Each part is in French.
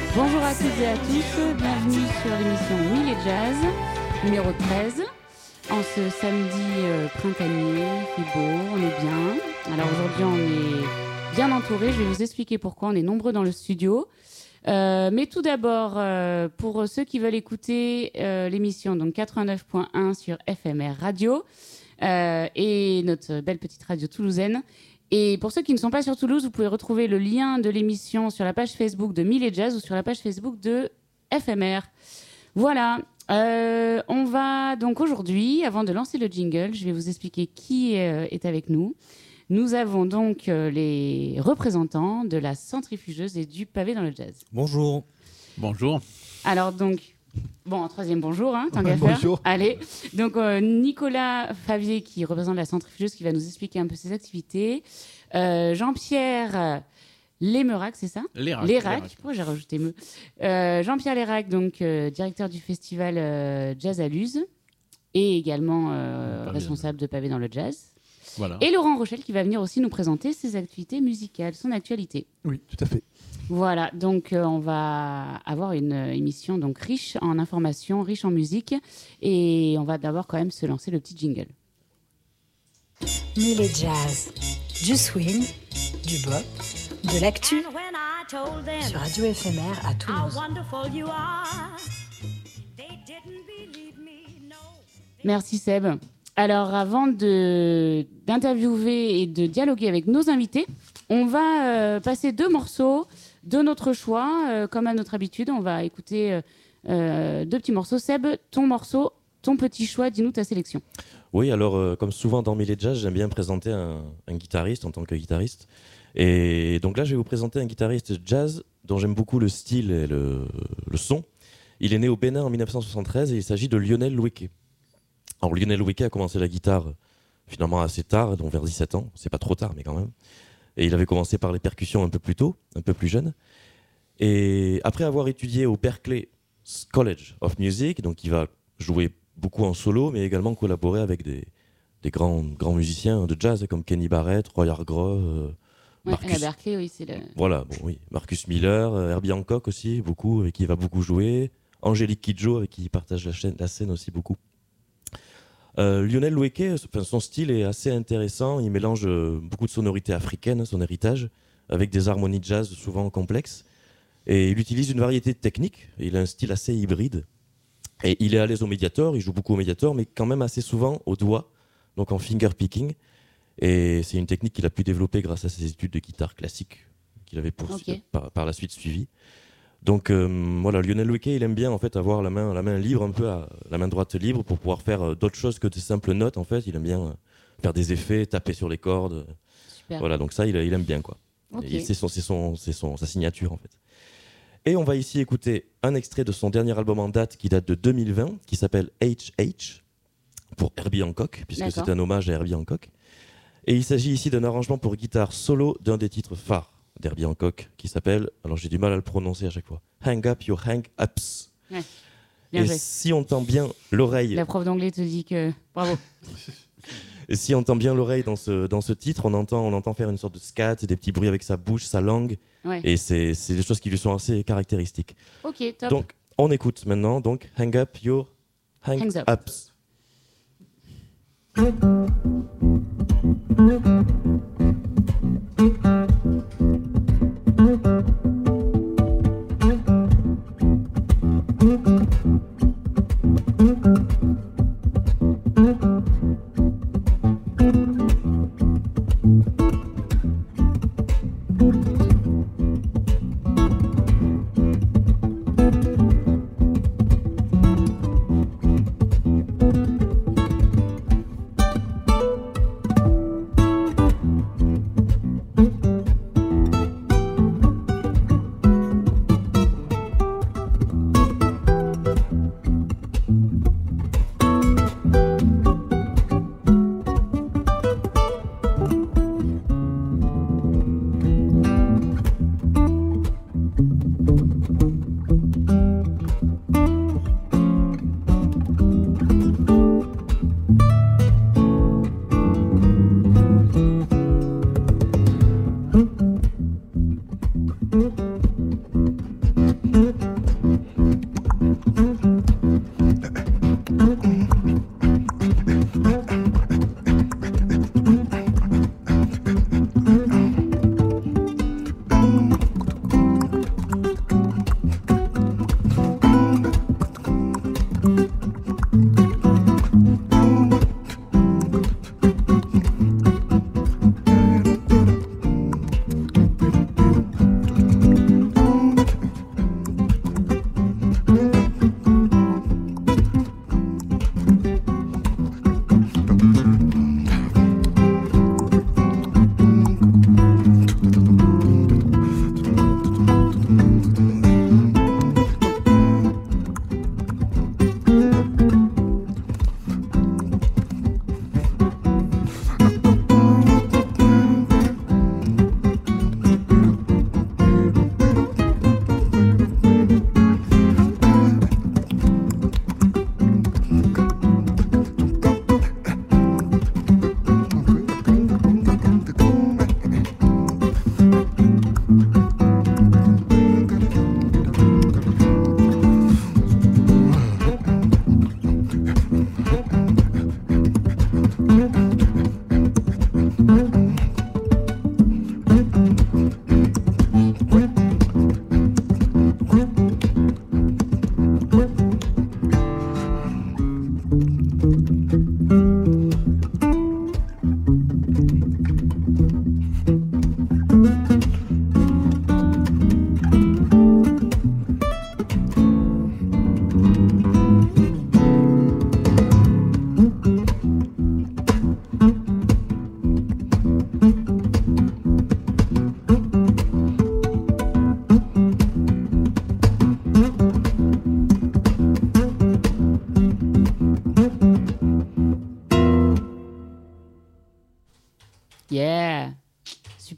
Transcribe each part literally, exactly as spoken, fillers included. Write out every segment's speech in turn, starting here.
Bonjour à toutes et à tous, bienvenue sur l'émission Mille et Jazz, numéro treize. En ce samedi euh, printanier, il fait beau, on est bien. Alors aujourd'hui on est bien entouré, je vais vous expliquer pourquoi, on est nombreux dans le studio. Euh, mais tout d'abord, euh, pour ceux qui veulent écouter euh, l'émission, donc quatre-vingt-neuf point un sur F M R Radio euh, et notre belle petite radio toulousaine. Et pour ceux qui ne sont pas sur Toulouse, vous pouvez retrouver le lien de l'émission sur la page Facebook de Mille et Jazz ou sur la page Facebook de F M R. Voilà, euh, on va donc aujourd'hui, avant de lancer le jingle, je vais vous expliquer qui euh, est avec nous. Nous avons donc euh, les représentants de la centrifugeuse et du pavé dans le jazz. Bonjour. Bonjour. Alors donc, bon, un troisième bonjour, hein, tant qu'à faire. Bonjour. Allez, donc euh, Nicolas Favier qui représente la centrifugeuse qui va nous expliquer un peu ses activités. Euh, Jean-Pierre Lémerac, c'est ça ? Lérac. Lérac, pourquoi j'ai rajouté me euh, Jean-Pierre Lérac, donc euh, directeur du festival euh, Jazz à Luz et également euh, responsable de pavé dans le jazz. Voilà. Et Laurent Rochelle qui va venir aussi nous présenter ses activités musicales, son actualité. Oui, tout à fait. Voilà, donc euh, on va avoir une euh, émission donc riche en informations, riche en musique, et on va d'abord quand même se lancer le petit jingle. Mille et Jazz, du swing, du bop, de l'actu, sur Radio F M R à Toulouse. Merci Seb. Alors avant de, d'interviewer et de dialoguer avec nos invités, on va euh, passer deux morceaux de notre choix. Euh, comme à notre habitude, on va écouter euh, euh, deux petits morceaux. Seb, ton morceau, ton petit choix, dis-nous ta sélection. Oui, alors euh, comme souvent dans Mille et Jazz, j'aime bien présenter un, un guitariste en tant que guitariste. Et donc là, je vais vous présenter un guitariste jazz dont j'aime beaucoup le style et le, le son. Il est né au Bénin en dix-neuf cent soixante-treize et il s'agit de Lionel Loueke. Alors Lionel Loueke a commencé la guitare finalement assez tard, donc vers dix-sept ans. C'est pas trop tard, mais quand même. Et il avait commencé par les percussions un peu plus tôt, un peu plus jeune. Et après avoir étudié au Berklee College of Music, donc il va jouer beaucoup en solo, mais également collaborer avec des, des grands, grands musiciens de jazz comme Kenny Barrett, Roy Hargrove, euh, Ouais, Marcus. à la Berklee, oui, c'est le... Voilà, bon, oui. Marcus Miller, euh, Herbie Hancock aussi, beaucoup, avec qui il va beaucoup jouer. Angélique Kidjo, avec qui il partage la, chaîne, la scène aussi beaucoup. Euh, Lionel Loueke, son style est assez intéressant. Il mélange euh, beaucoup de sonorités africaines, son héritage, avec des harmonies jazz souvent complexes. Et il utilise une variété de techniques. Il a un style assez hybride. Et il est à l'aise au médiator, il joue beaucoup au médiator, mais quand même assez souvent au doigt, donc en finger picking. Et c'est une technique qu'il a pu développer grâce à ses études de guitare classique qu'il avait poursu- Okay. par, par la suite suivies. Donc euh, voilà, Lionel Loueke, il aime bien en fait avoir la main, la main libre, un peu à, la main droite libre pour pouvoir faire euh, d'autres choses que de simples notes. En fait, il aime bien euh, faire des effets, taper sur les cordes. Super. Voilà, donc ça, il, il aime bien quoi. Ok. Et c'est son, c'est son, c'est son, sa signature en fait. Et on va ici écouter un extrait de son dernier album en date qui date de deux mille vingt, qui s'appelle H H pour Herbie Hancock, puisque D'accord. c'est un hommage à Herbie Hancock. Et il s'agit ici d'un arrangement pour guitare solo d'un des titres phares d'Herbie Hancock, qui s'appelle, alors j'ai du mal à le prononcer à chaque fois, Hang Up Your Hang Ups. Ouais. Bien Et joué. si on tend bien l'oreille, La prof d'anglais te dit que... Bravo. et si on tend bien l'oreille dans ce, dans ce titre, on entend, on entend faire une sorte de scat, des petits bruits avec sa bouche, sa langue, Ouais. et c'est, c'est des choses qui lui sont assez caractéristiques. Ok, top. Donc, on écoute maintenant, donc, Hang Up Your Hang Hangs Up. Ups.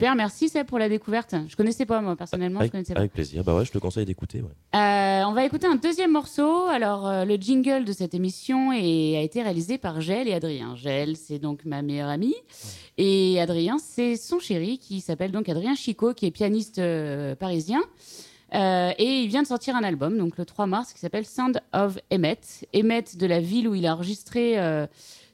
super, merci Seb pour la découverte. Je connaissais pas moi personnellement, avec, je connaissais pas. Avec plaisir, bah ouais, je te conseille d'écouter. Ouais. Euh, on va écouter un deuxième morceau. Alors euh, le jingle de cette émission est, a été réalisé par Gel et Adrien. Gel, c'est donc ma meilleure amie, et Adrien, c'est son chéri qui s'appelle donc Adrien Chicot, qui est pianiste euh, parisien. Euh, et il vient de sortir un album, donc le trois mars, qui s'appelle Sound of Emmett. Emmett, de la ville où il a enregistré euh,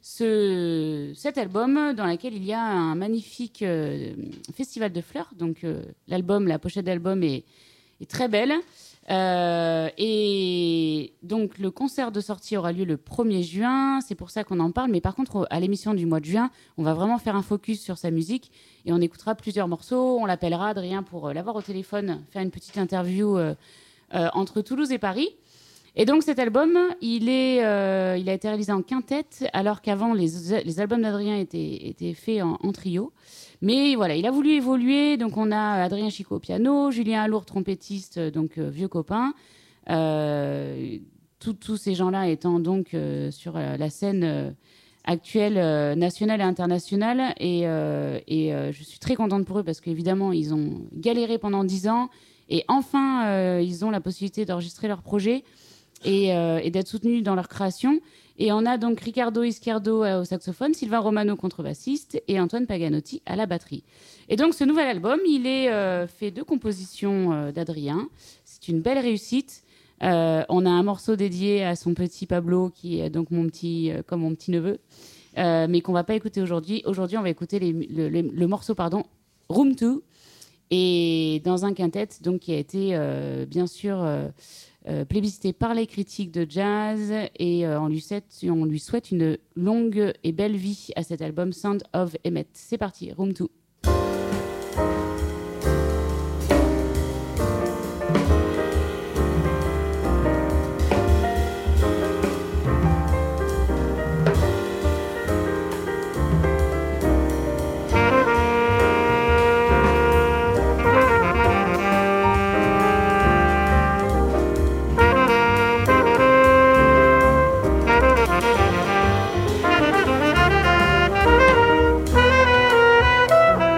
ce, cet album, dans lequel il y a un magnifique euh, festival de fleurs. Donc euh, l'album, la pochette d'album est, est très belle. Euh, et donc le concert de sortie aura lieu le premier juin, c'est pour ça qu'on en parle. Mais par contre, à l'émission du mois de juin, on va vraiment faire un focus sur sa musique et on écoutera plusieurs morceaux. On l'appellera, Adrien, pour l'avoir au téléphone, faire une petite interview euh, euh, entre Toulouse et Paris. Et donc cet album, il, est, euh, il a été réalisé en quintette, alors qu'avant les, les albums d'Adrien étaient, étaient faits en, en trio. Mais voilà, il a voulu évoluer. Donc on a Adrien Chicot au piano, Julien Alour, trompettiste, donc euh, vieux copain. Euh, tous ces gens-là étant donc euh, sur euh, la scène euh, actuelle, euh, nationale et internationale. Et, euh, et euh, je suis très contente pour eux parce qu'évidemment, ils ont galéré pendant dix ans. Et enfin, euh, ils ont la possibilité d'enregistrer leur projet et, euh, et d'être soutenus dans leur création. Et on a donc Riccardo Izquierdo au saxophone, Sylvain Romano contrebassiste et Antoine Paganotti à la batterie. Et donc ce nouvel album, il est euh, fait de compositions euh, d'Adrien. C'est une belle réussite. Euh, on a un morceau dédié à son petit Pablo, qui est donc mon petit, euh, comme mon petit neveu, euh, mais qu'on va pas écouter aujourd'hui. Aujourd'hui, on va écouter les, le, le, le morceau pardon, Room deux, et dans un quintet donc qui a été euh, bien sûr euh, Euh, plébiscité par les critiques de jazz, et euh, on, lui souhaite, on lui souhaite une longue et belle vie à cet album Sound of Emmett. C'est parti, Room deux. Thank you.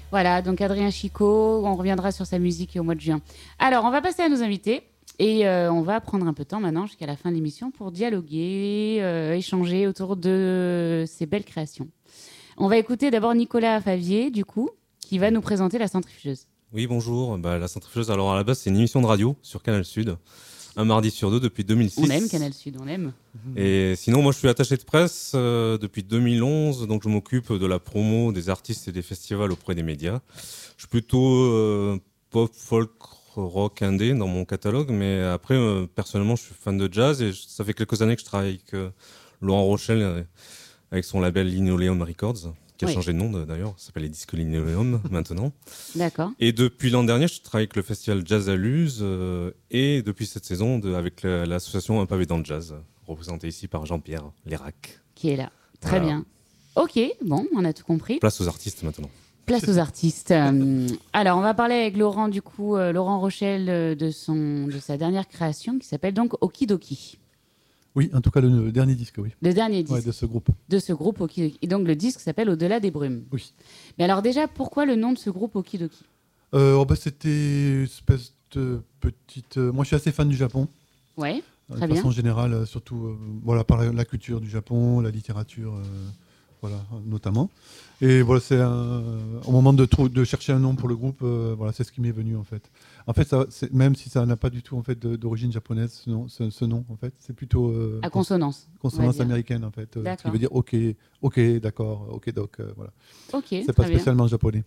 Voilà, donc Adrien Chicot, on reviendra sur sa musique au mois de juin. Alors, on va passer à nos invités et euh, on va prendre un peu de temps maintenant jusqu'à la fin de l'émission pour dialoguer, euh, échanger autour de ces belles créations. On va écouter d'abord Nicolas Favier, du coup, qui va nous présenter La Centrifugeuse. Oui, bonjour. Bah, La Centrifugeuse, alors à la base, c'est une émission de radio sur Canal Sud, un mardi sur deux depuis deux mille six. On aime Canal Sud, on aime. Et sinon, moi, je suis attaché de presse euh, depuis deux mille onze, donc je m'occupe de la promo des artistes et des festivals auprès des médias. Je suis plutôt euh, pop, folk, rock, indé dans mon catalogue, mais après, euh, personnellement, je suis fan de jazz et ça fait quelques années que je travaille avec euh, Laurent Rochelle, euh, avec son label Linoleum Records, qui a Oui. changé de nom d'ailleurs, ça s'appelle les Disques Linoleum maintenant. D'accord. Et depuis l'an dernier, je travaille avec le festival Jazz à Luz euh, et depuis cette saison de, avec la- l'association Un pavé dans le jazz, représentée ici par Jean-Pierre Lérac. Qui est là. Très Voilà. bien. Ok, bon, on a tout compris. Place aux artistes maintenant. Place aux artistes. Euh, alors, on va parler avec Laurent, du coup, euh, Laurent Rochelle, euh, de, son, de sa dernière création qui s'appelle donc Okidoki. Oui, en tout cas, le, le dernier disque, oui. Le dernier disque Ouais, de ce groupe. de ce groupe Okidoki. Et donc, le disque s'appelle Au-delà des brumes. Oui. Mais alors, déjà, pourquoi le nom de ce groupe Okidoki? Euh, oh, bah, c'était une espèce de petite. euh, Moi, je suis assez fan du Japon. Ouais, euh, Très de bien. façon générale, euh, surtout euh, voilà, par la, la culture du Japon, la littérature, euh, voilà, euh, notamment. Et voilà, c'est un- au moment de, trou- de chercher un nom pour le groupe, euh, voilà, c'est ce qui m'est venu en fait. En fait, ça, c'est- même si ça n'a pas du tout en fait de- d'origine japonaise, ce nom, ce, ce nom en fait, c'est plutôt euh, à consonance. on va consonance dire. américaine en fait, euh, ce qui D'accord. veut dire ok, ok, d'accord, ok doc, euh, voilà. Ok, C'est pas très bien. spécialement japonais.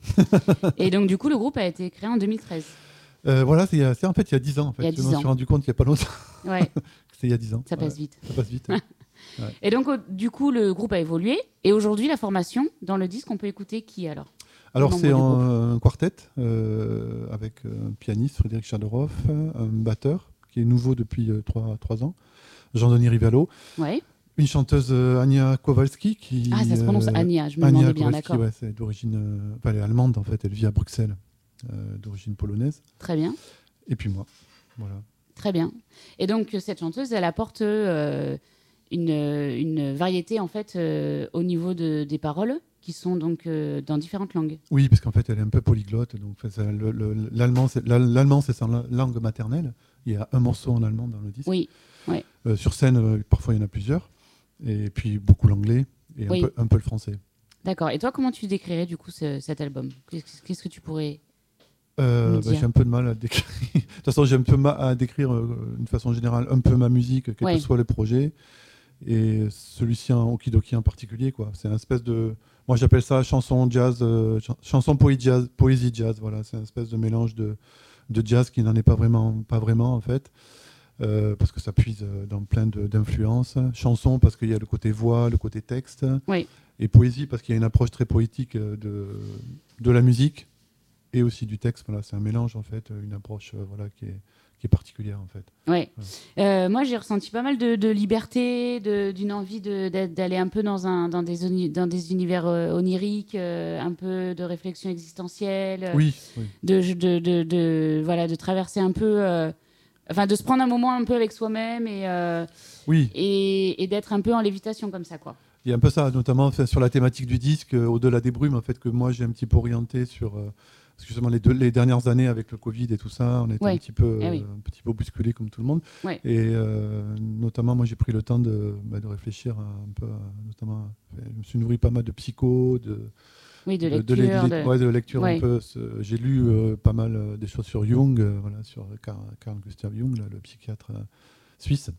Et donc, du coup, le groupe a été créé en deux mille treize. Euh, voilà, c'est il y a- c'est en fait il y a dix ans en fait. Il y a Je dix me ans. suis rendu compte il y a pas longtemps. Ouais, C'est il y a dix ans. ça passe Ouais, vite. ça passe vite. ouais. Et donc, au- du coup, le groupe a évolué. Et aujourd'hui, la formation, dans le disque, on peut écouter qui alors? Alors Membre c'est du un, un quartet euh, avec un pianiste Frédéric Chaderoff, un batteur qui est nouveau depuis euh, trois, trois ans, Jean-Denis Rivalo, Ouais. une chanteuse euh, Ania Kowalski qui Ah, ça se prononce euh, Ania, je me Ania demandais bien, Kowalski, d'accord. ouais, c'est d'origine, euh, enfin, elle est allemande en fait, elle vit à Bruxelles, euh, d'origine polonaise. Très bien. Et puis moi, voilà. Très bien. Et donc, euh, cette chanteuse, elle apporte euh, une, euh, une variété, en fait, euh, au niveau de, des paroles, qui sont donc euh, dans différentes langues. Oui, parce qu'en fait elle est un peu polyglotte, donc enfin, ça, le- le- l'allemand c'est la- l'allemand, c'est sa la- langue maternelle. Il y a un morceau en allemand dans le disque. Oui, Euh, sur scène, euh, parfois il y en a plusieurs. Et puis beaucoup l'anglais et Oui. un, peu, un peu le français. d'accord. Et toi, comment tu décrirais, du coup, ce- cet album? Qu'est-ce qu'est-ce que tu pourrais... Euh, Nous bah, dire. j'ai un peu de mal à décrire. De toute façon, j'ai un peu mal à décrire euh, d'une façon générale un peu ma musique, quel Ouais. que soit le projet. Et celui-ci en Okidoki en particulier, quoi. C'est une espèce de. Moi, j'appelle ça chanson jazz, euh, ch- chanson poésie jazz, poésie jazz. Voilà, c'est une espèce de mélange de, de jazz qui n'en est pas vraiment, pas vraiment en fait, euh, parce que ça puise euh, dans plein de- d'influences. Chanson parce qu'il y a le côté voix, le côté texte. Oui. Et poésie parce qu'il y a une approche très poétique euh, de, de la musique et aussi du texte. Voilà, c'est un mélange en fait, une approche euh, voilà, qui, est, qui est particulière en fait. Ouais. Euh, moi, j'ai ressenti pas mal de, de liberté, de- d'une envie de- d'a- d'aller un peu dans, un, dans, des, oni- dans des univers euh, oniriques, euh, un peu de réflexion existentielle, euh, Oui, oui. de, de, de, de- voilà, de traverser un peu, euh, enfin, de se prendre un moment un peu avec soi-même et, euh, oui. et, et d'être un peu en lévitation comme ça, quoi. Il y a un peu ça, notamment enfin, sur la thématique du disque, euh, au-delà des brumes, en fait, que moi j'ai un petit peu orienté sur. euh, parce que justement, les, deux, les dernières années avec le Covid et tout ça, on était Ouais. un, petit peu, Eh oui. euh, un petit peu bousculé comme tout le monde. Ouais. Et euh, notamment, moi j'ai pris le temps de, bah, de réfléchir à, un peu, à- notamment. enfin, je me suis nourri pas mal de psycho, de, Oui, de de- lecture. de, lé- de- ouais, de lecture Ouais. un peu. ce- J'ai lu euh, pas mal euh, des choses sur Jung, euh, voilà, sur Carl, Carl Gustav Jung, là, le psychiatre euh, suisse.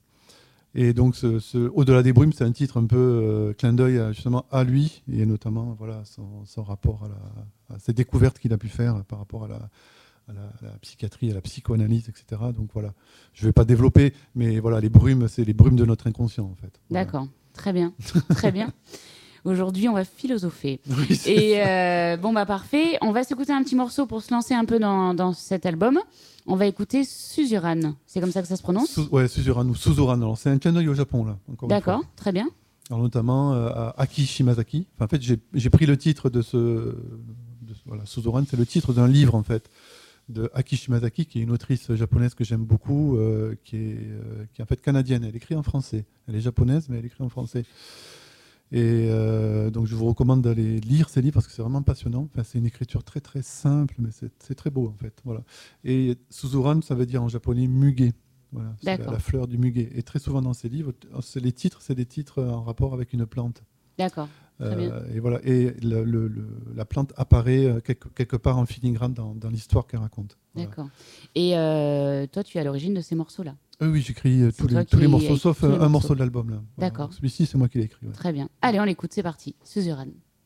Et donc, ce, ce Au-delà des brumes, c'est un titre un peu euh, clin d'œil à, justement à lui, et notamment voilà, son, son rapport à, la, à ces découvertes qu'il a pu faire par rapport à la, à la, à la psychiatrie, à la psychoanalyse, et cetera. Donc voilà, je ne vais pas développer, mais voilà, les brumes, c'est les brumes de notre inconscient, en fait. Voilà. D'accord, très bien, très bien. Aujourd'hui, on va philosopher. Oui, c'est Et ça. euh, bon, bah parfait. On va s'écouter un petit morceau pour se lancer un peu dans, dans cet album. On va écouter Suzuran. C'est comme ça que ça se prononce? Sous- ouais, Suzuran ou Suzuran. Alors, c'est un clin d'œil au Japon, là. Encore une D'accord, fois. très bien. Alors, notamment euh, à Aki Shimazaki. Enfin, en fait, j'ai j'ai pris le titre de ce. De, ce- voilà, Suzuran, c'est le titre d'un livre, en fait, de Aki Shimazaki, qui est une autrice japonaise que j'aime beaucoup, euh, qui, est, euh, qui est en fait canadienne. Elle écrit en français. Elle est japonaise, mais elle écrit en français. Et euh, donc je vous recommande d'aller lire ces livres parce que c'est vraiment passionnant. Enfin, c'est une écriture très très simple, mais c'est, c'est très beau en fait. Voilà. Et Suzuran, ça veut dire en japonais muguet. Voilà, c'est la, la fleur du muguet. Et très souvent dans ces livres, c'est les titres, c'est des titres en rapport avec une plante. D'accord. Très bien. Euh, et voilà. Et le, le, le, la plante apparaît quelque, quelque part en filigrane dans, dans l'histoire qu'elle raconte. Voilà. D'accord. Et euh, toi, tu es à l'origine de ces morceaux-là? euh, Oui, j'écris euh, tous, les, tous les morceaux, sauf un morceau. morceau de l'album. Là. Voilà. D'accord. Donc, celui-ci, c'est moi qui l'ai écrit. Ouais. Très bien. Allez, on l'écoute, c'est parti. Suzuran.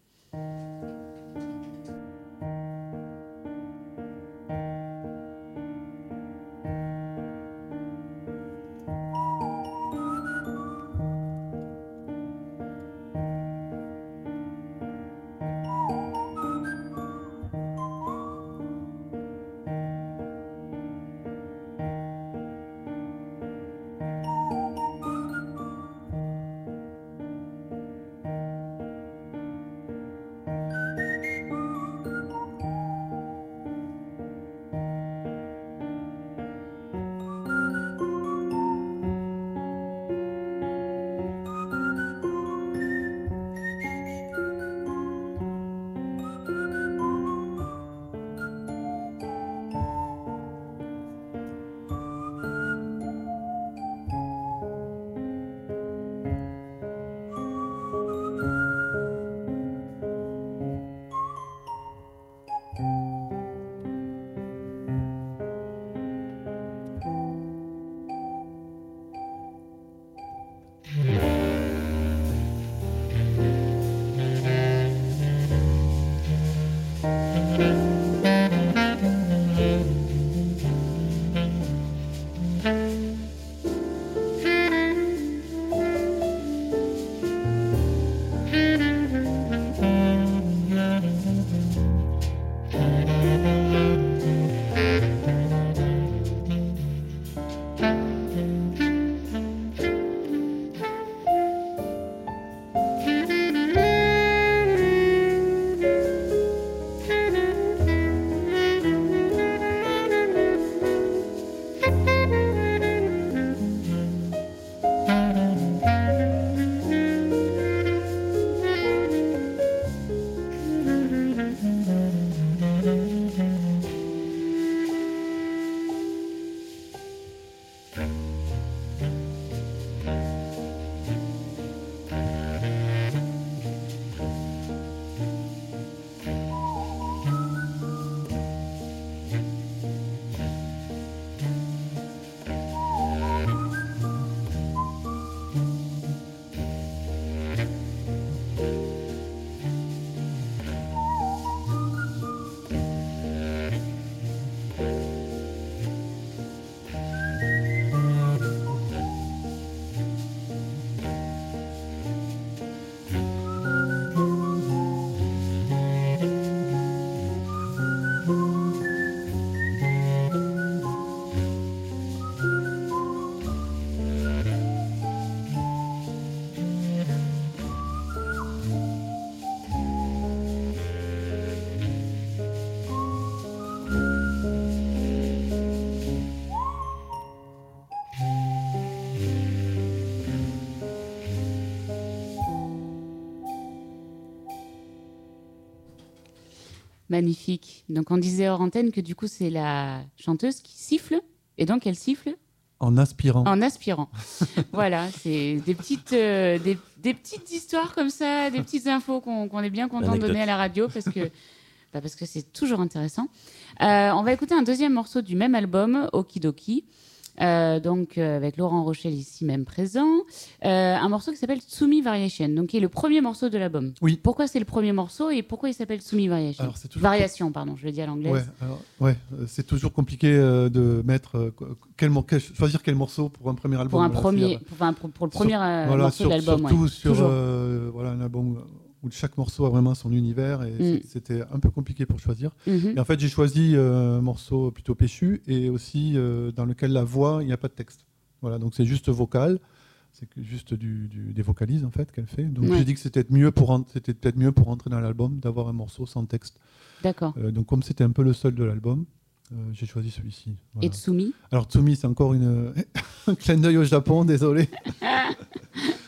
Magnifique. Donc on disait hors antenne que du coup c'est la chanteuse qui siffle, et donc elle siffle en aspirant. En aspirant. Voilà, c'est des petites, euh, des, des petites histoires comme ça, des petites infos qu'on, qu'on est bien content Anecdote. de donner à la radio parce que, bah parce que c'est toujours intéressant. Euh, on va écouter un deuxième morceau du même album, Okidoki. Euh, donc euh, avec Laurent Rochelle ici même présent, euh, un morceau qui s'appelle Tsumi Variation, donc qui est le premier morceau de l'album. Oui. Pourquoi c'est le premier morceau et pourquoi il s'appelle Tsumi Variation? Alors, c'est toujours Variation, pardon, je le dis à l'anglaise. Ouais, alors, ouais, c'est toujours compliqué euh, de mettre euh, quel, quel, choisir quel morceau pour un premier album. Pour un voilà, premier, pour, enfin, pour, pour le premier sur, euh, voilà, morceau sur, de l'album. Surtout ouais. sur euh, voilà, un album où chaque morceau a vraiment son univers et mm. c'était un peu compliqué pour choisir. Mm-hmm. Et en fait, j'ai choisi euh, un morceau plutôt péchu et aussi euh, dans lequel la voix, il n'y a pas de texte. Voilà, donc c'est juste vocal, c'est juste du, du, des vocalises en fait qu'elle fait. Donc ouais. j'ai dit que c'était mieux pour c'était peut-être mieux pour entrer dans l'album d'avoir un morceau sans texte. D'accord. Euh, donc comme c'était un peu le seul de l'album, euh, j'ai choisi celui-ci. Voilà. Et Tsumi? Alors Tsumi, c'est encore une un clin d'œil au Japon, désolé.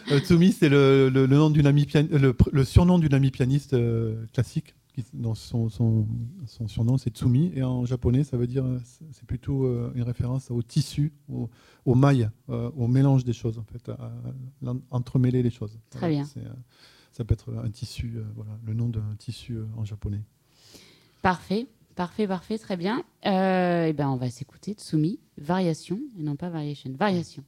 Euh, Tsumi, c'est le, le, le, nom d'une amie pian... le, le surnom d'une amie pianiste euh, classique. Qui, dans son, son, son surnom, c'est Tsumi. Et en japonais, ça veut dire, c'est plutôt euh, une référence au tissu, au, au maille, euh, au mélange des choses, en fait, à, à entremêler les choses. Très voilà, bien. C'est, euh, ça peut être un tissu, euh, voilà, le nom d'un tissu euh, en japonais. Parfait, parfait, parfait, très bien. Euh, et ben, on va s'écouter Tsumi, Variation, et non pas Variation, Variation.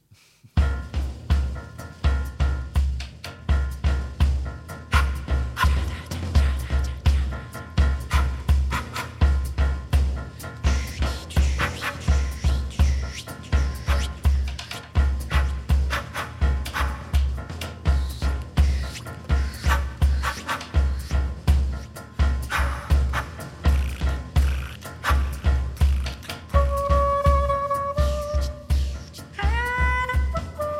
Ah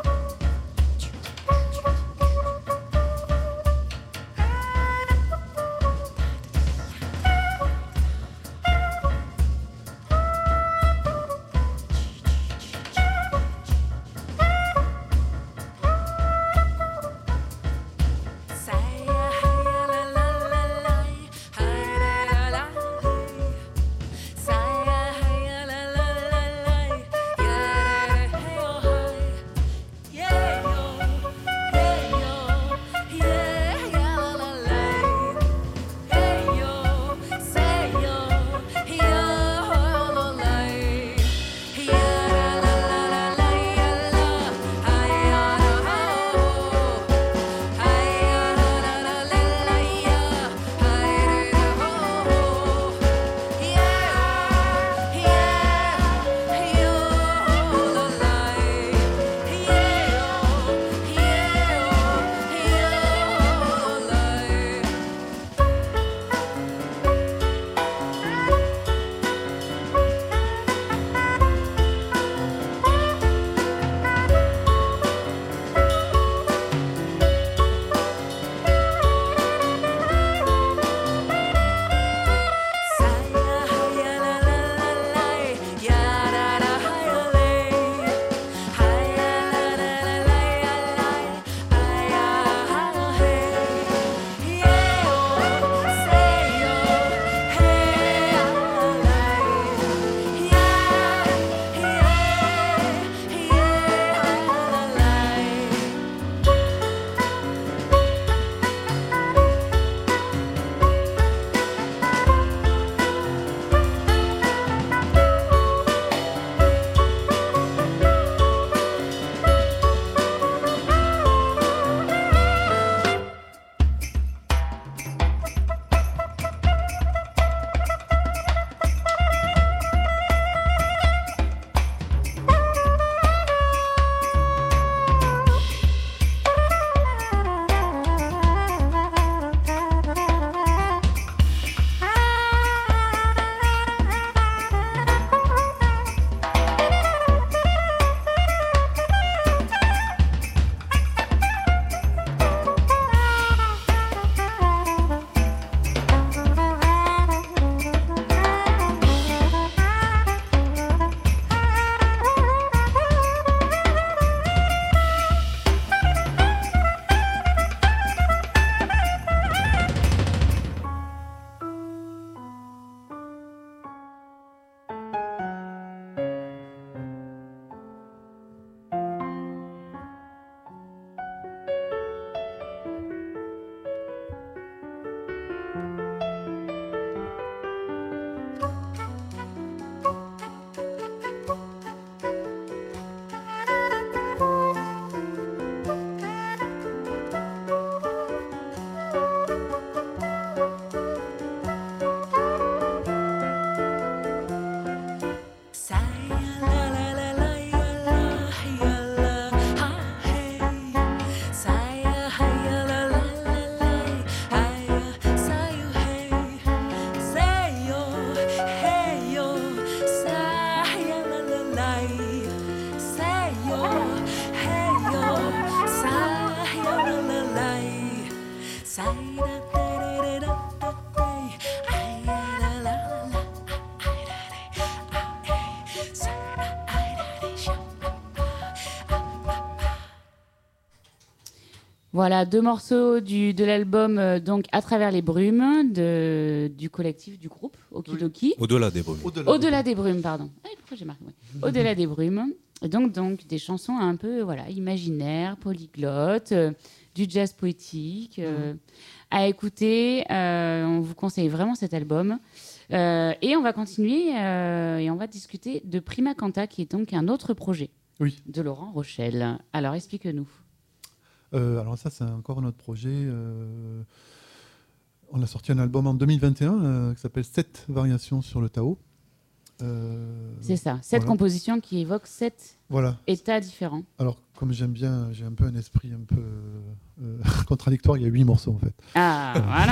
Voilà, deux morceaux du, de l'album euh, donc À travers les brumes de, du collectif, du groupe Okidoki. Au-delà des brumes. Au-delà, Au-delà des brumes, pardon. Ah, pourquoi j'ai marqué ouais. Au-delà des brumes. Et donc, donc des chansons un peu voilà, imaginaires, polyglottes, euh, du jazz poétique. Euh, mmh. À écouter, euh, on vous conseille vraiment cet album. Euh, et on va continuer euh, et on va discuter de Prima Canta, qui est donc un autre projet oui. de Laurent Rochel. Alors, explique-nous. Euh, alors ça, c'est encore notre projet. Euh, on a sorti un album en deux mille vingt et un euh, qui s'appelle sept variations sur le Tao. Euh, c'est ça, sept voilà. compositions qui évoquent sept voilà. états différents. Alors, comme j'aime bien, j'ai un peu un esprit un peu euh, contradictoire, il y a huit morceaux en fait. Ah, voilà.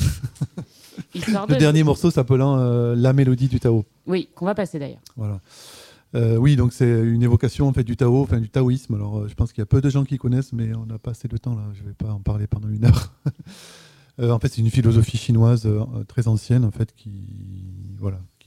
Le de... dernier morceau s'appelant euh, La mélodie du Tao. Oui, qu'on va passer d'ailleurs. Voilà. Euh, oui, donc c'est une évocation en fait du Tao, enfin du taoïsme. Alors, euh, je pense qu'il y a peu de gens qui connaissent, mais on n'a pas assez de temps là. Je ne vais pas en parler pendant une heure. euh, en fait, c'est une philosophie chinoise euh, très ancienne, en fait, qui, voilà, qui,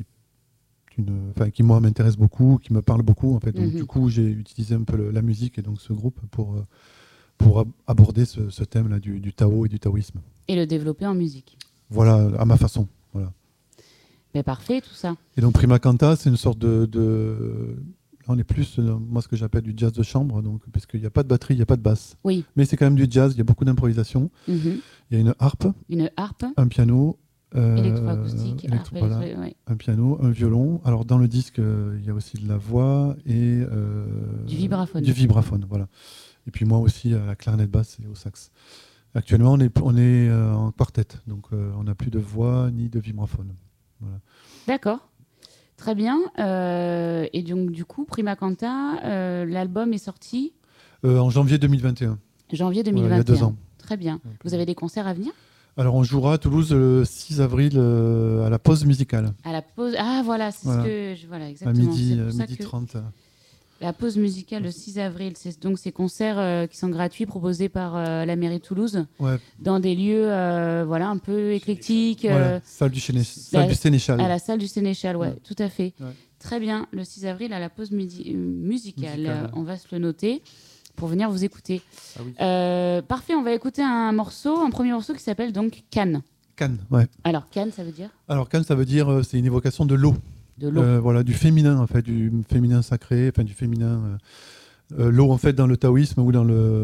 une, enfin, qui moi m'intéresse beaucoup, qui me parle beaucoup, en fait. Donc, mm-hmm. du coup, j'ai utilisé un peu le, la musique et donc ce groupe pour euh, pour ab- aborder ce, ce thème-là du, du Tao et du taoïsme. Et le développer en musique. Voilà, à ma façon. Voilà. Mais parfait, tout ça. Et donc Prima Canta, c'est une sorte de, de... on est plus, moi, ce que j'appelle du jazz de chambre, donc, parce qu'il n'y a pas de batterie, il n'y a pas de basse. Oui. Mais c'est quand même du jazz, il y a beaucoup d'improvisation. Mm-hmm. Il y a une harpe. Une harpe. Un piano. Euh, électroacoustique. Électro, harpe, voilà, ouais. Un piano, un violon. Alors dans le disque, euh, il y a aussi de la voix et... Euh, du vibraphone. Du vibraphone, voilà. Et puis moi aussi, à la clarinette basse et au sax. Actuellement, on est, on est euh, en quartet, donc euh, on n'a plus de voix ni de vibraphone. Voilà. D'accord, très bien. Euh, et donc du coup, Prima Canta, euh, l'album est sorti euh, en janvier deux mille vingt et un. Janvier deux mille vingt et un. Voilà, il y a deux ans. Très bien. Vous avez des concerts à venir ? Alors on jouera à Toulouse le six avril euh, à la pause musicale. À la pause. Ah voilà, c'est voilà. ce que je voilà exactement. À midi, c'est midi que... trente. La pause musicale le six avril, c'est donc ces concerts euh, qui sont gratuits proposés par euh, la mairie de Toulouse, ouais. dans des lieux euh, voilà un peu éclectiques. Euh, voilà. Salle du, Chéné... salle la... du Sénéchal. À la salle du Sénéchal, ouais, ouais. tout à fait. Ouais. Très bien, le six avril à la pause midi... euh, musicale, Musical, euh, on va se le noter pour venir vous écouter. Ah oui. euh, parfait, on va écouter un morceau, un premier morceau qui s'appelle donc Cannes. Cannes, ouais. Alors Cannes, ça veut dire ? Alors Cannes, ça veut dire euh, c'est une évocation de l'eau. De l'eau. Euh, voilà, du féminin en fait, du féminin sacré, enfin du féminin. Euh, euh, l'eau en fait dans le taoïsme ou dans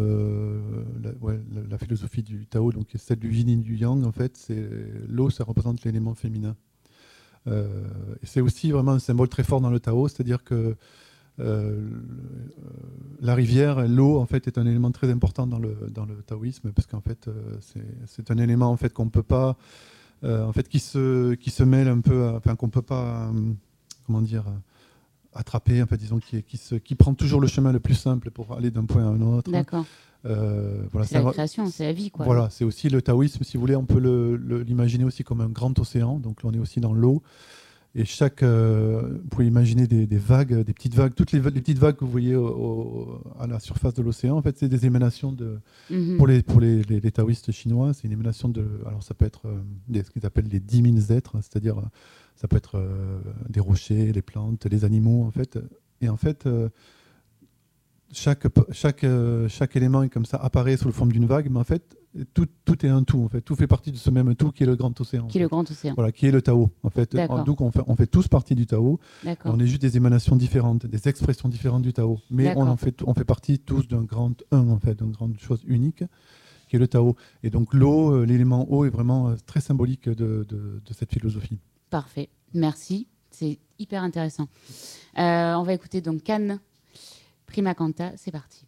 le la, ouais, la, la philosophie du Tao, donc celle du yin et du yang en fait, c'est l'eau, ça représente l'élément féminin. Euh, et c'est aussi vraiment un symbole très fort dans le Tao, c'est-à-dire que euh, la rivière, l'eau en fait est un élément très important dans le dans le taoïsme parce qu'en fait euh, c'est c'est un élément en fait qu'on peut pas euh, en fait qui se qui se mêle un peu, à, enfin qu'on peut pas euh, comment dire attraper, en fait, disons qui qui se qui prend toujours le chemin le plus simple pour aller d'un point à un autre. D'accord. Euh, voilà, c'est la création, c'est la vie, quoi. Voilà, c'est aussi le taoïsme, si vous voulez, on peut le, le, l'imaginer aussi comme un grand océan. Donc là, on est aussi dans l'eau. Et chaque, euh, vous pouvez imaginer des, des vagues, des petites vagues. Toutes les, les petites vagues que vous voyez au, au, à la surface de l'océan, en fait, c'est des émanations de, mm-hmm. pour les pour les, les, les taoïstes chinois, c'est une émanation de. Alors ça peut être euh, des, ce qu'ils appellent les dix mille êtres, c'est-à-dire euh, ça peut être euh, des rochers, les plantes, les animaux, en fait. Et en fait. Euh, Chaque, chaque, euh, chaque élément est comme ça, apparaît sous la forme d'une vague, mais en fait, tout, tout est un tout. En fait. Tout fait partie de ce même tout qui est le grand océan. Qui est le grand océan. Voilà, qui est le Tao. En fait. Donc, on fait, on fait tous partie du Tao. On est juste des émanations différentes, des expressions différentes du Tao. Mais on, en fait, on fait partie tous d'un grand un, en fait, d'une grande chose unique, qui est le Tao. Et donc, l'eau, l'élément eau est vraiment très symbolique de, de, de cette philosophie. Parfait. Merci. C'est hyper intéressant. Euh, on va écouter donc Cannes. Prima Canta, c'est parti.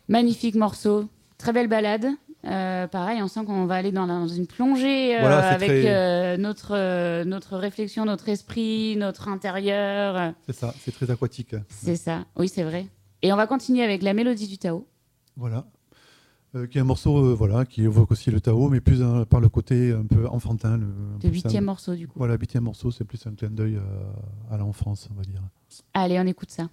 Magnifique morceau, très belle balade. Euh, pareil, on sent qu'on va aller dans, la, dans une plongée euh, Voilà, c'est avec très- euh, notre, euh, notre réflexion, notre esprit, notre intérieur. C'est ça, c'est très aquatique. C'est ça, oui, c'est vrai. Et on va continuer avec la mélodie du Tao. Voilà. Euh, qui est un morceau euh, voilà, qui évoque aussi le Tao, mais plus euh, par le côté un peu enfantin. Le, un Le peu huitième simple. morceau, du coup. Voilà, le huitième morceau, c'est plus un clin d'œil euh, à l'enfance, on va dire. Allez, on écoute ça.